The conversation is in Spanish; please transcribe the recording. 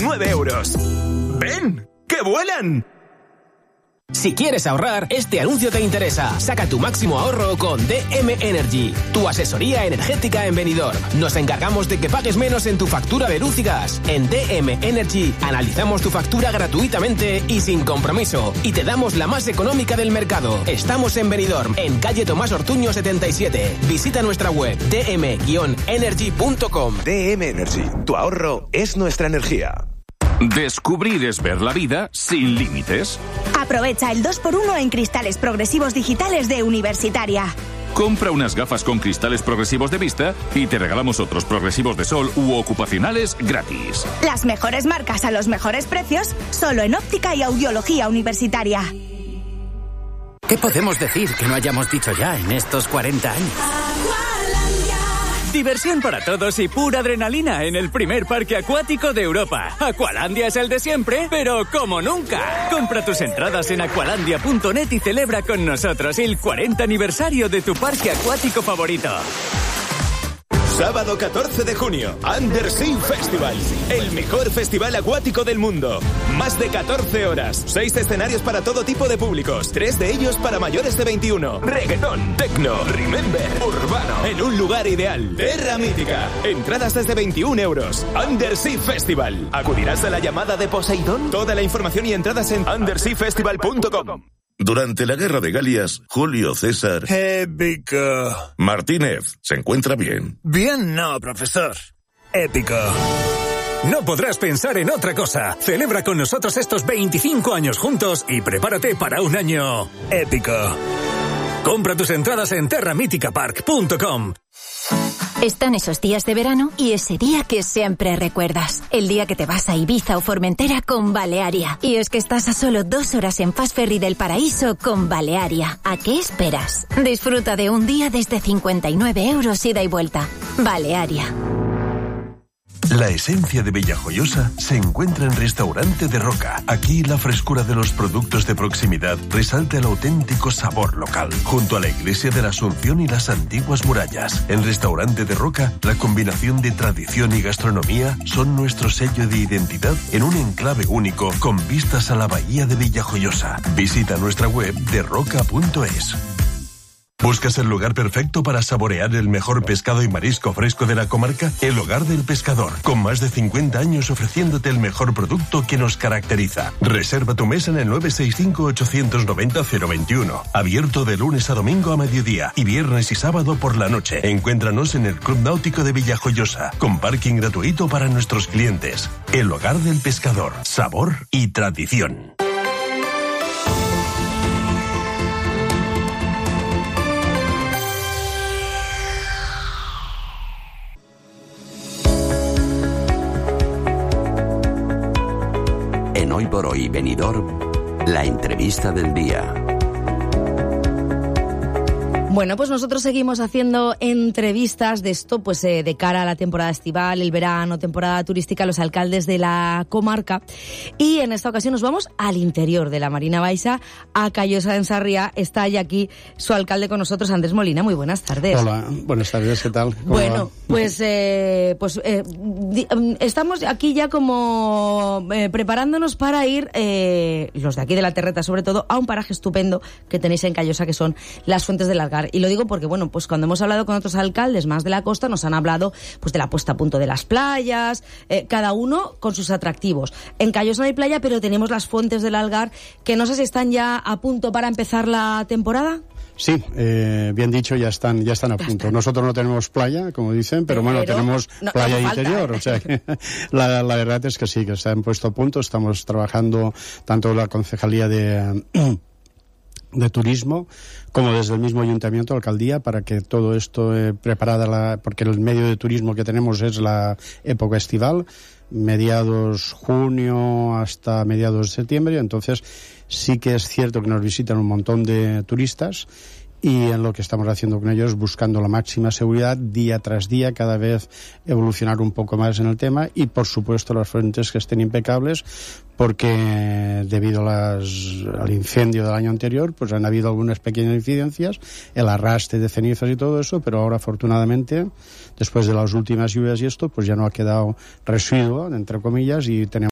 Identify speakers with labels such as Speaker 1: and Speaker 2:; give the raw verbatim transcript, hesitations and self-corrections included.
Speaker 1: nueve euros. ¡Ven! ¡Que vuelan!
Speaker 2: Si quieres ahorrar, este anuncio te interesa. Saca tu máximo ahorro con D M Energy, tu asesoría energética en Benidorm. Nos encargamos de que pagues menos en tu factura de luz y gas. En D M Energy analizamos tu factura gratuitamente y sin compromiso. Y te damos la más económica del mercado. Estamos en Benidorm, en calle Tomás Ortuño setenta y siete. Visita nuestra web d m energy punto com.
Speaker 1: D M Energy, tu ahorro es nuestra energía.
Speaker 3: Descubrir es ver la vida sin límites.
Speaker 4: Aprovecha el dos por uno en cristales progresivos digitales de Universitaria.
Speaker 3: Compra unas gafas con cristales progresivos de vista y te regalamos otros progresivos de sol u ocupacionales gratis.
Speaker 4: Las mejores marcas a los mejores precios, solo en óptica y audiología Universitaria.
Speaker 5: ¿Qué podemos decir que no hayamos dicho ya en estos cuarenta años?
Speaker 6: Diversión para todos y pura adrenalina en el primer parque acuático de Europa. Aqualandia es el de siempre, pero como nunca. Compra tus entradas en aqualandia punto net y celebra con nosotros el cuarenta aniversario de tu parque acuático favorito.
Speaker 1: Sábado catorce de junio, Undersea Festival, el mejor festival acuático del mundo. Más de catorce horas, seis escenarios para todo tipo de públicos, tres de ellos para mayores de veintiuno. Reggaetón, techno, remember, urbano, en un lugar ideal. Terra Mítica, entradas desde veintiún euros. Undersea Festival, ¿acudirás a la llamada de Poseidón? Toda la información y entradas en undersea festival punto com.
Speaker 7: Durante la Guerra de Galias, Julio César...
Speaker 8: Épico.
Speaker 7: Martínez, ¿se encuentra bien?
Speaker 8: Bien no, profesor. Épico.
Speaker 9: No podrás pensar en otra cosa. Celebra con nosotros estos veinticinco años juntos y prepárate para un año...
Speaker 8: épico.
Speaker 9: Compra tus entradas en terra mítica park punto com.
Speaker 10: Están esos días de verano y ese día que siempre recuerdas. El día que te vas a Ibiza o Formentera con Balearia. Y es que estás a solo dos horas en Fast Ferry del Paraíso con Balearia. ¿A qué esperas? Disfruta de un día desde cincuenta y nueve euros ida y vuelta. Balearia.
Speaker 11: La esencia de Villajoyosa se encuentra en Restaurante de Roca. Aquí la frescura de los productos de proximidad resalta el auténtico sabor local. Junto a la Iglesia de la Asunción y las antiguas murallas. En Restaurante de Roca, la combinación de tradición y gastronomía son nuestro sello de identidad en un enclave único con vistas a la bahía de Villajoyosa. Visita nuestra web de roca punto es. ¿Buscas el lugar perfecto para saborear el mejor pescado y marisco fresco de la comarca? El Hogar del Pescador, con más de cincuenta años ofreciéndote el mejor producto que nos caracteriza. Reserva tu mesa en el nueve seis cinco, ocho nueve cero, cero veintiuno. Abierto de lunes a domingo a mediodía y viernes y sábado por la noche. Encuéntranos en el Club Náutico de Villajoyosa, con parking gratuito para nuestros clientes. El Hogar del Pescador, sabor y tradición.
Speaker 12: Hoy por hoy, Benidorm, la entrevista del día.
Speaker 13: Bueno, pues nosotros seguimos haciendo entrevistas de esto, pues eh, de cara a la temporada estival, el verano, temporada turística, los alcaldes de la comarca. Y en esta ocasión nos vamos al interior de la Marina Baixa, a Callosa de Sarriá. Está ya aquí su alcalde con nosotros, Andrés Molina. Muy buenas tardes.
Speaker 14: Hola, buenas tardes, ¿qué tal?
Speaker 13: Bueno,
Speaker 14: va?
Speaker 13: pues eh, pues eh, di, estamos aquí ya como eh, preparándonos para ir, eh, los de aquí de la Terreta sobre todo, a un paraje estupendo que tenéis en Callosa, que son las Fuentes del Algar. Y lo digo porque, bueno, pues cuando hemos hablado con otros alcaldes más de la costa, nos han hablado pues de la puesta a punto de las playas, eh, cada uno con sus atractivos. En Callosa no hay playa, pero tenemos las Fuentes del Algar, que no sé si están ya a punto para empezar la temporada.
Speaker 14: Sí, eh, bien dicho, ya están ya están a punto. Nosotros no tenemos playa, como dicen, pero, pero bueno, tenemos no, playa no falta, interior. ¿eh? O sea que la, la verdad es que sí, que se han puesto a punto. Estamos trabajando tanto la Concejalía de... de turismo, como desde el mismo ayuntamiento, alcaldía, para que todo esto eh, preparada, la, porque el medio de turismo que tenemos es la época estival, mediados junio hasta mediados de septiembre, entonces sí que es cierto que nos visitan un montón de turistas, y en lo que estamos haciendo con ellos, buscando la máxima seguridad día tras día, cada vez evolucionar un poco más en el tema, y por supuesto las fuentes que estén impecables, porque debido a las, al incendio del año anterior pues han habido algunas pequeñas incidencias, el arrastre de cenizas y todo eso, pero ahora afortunadamente después de las últimas lluvias y esto pues ya no ha quedado residuo, entre comillas, y tenemos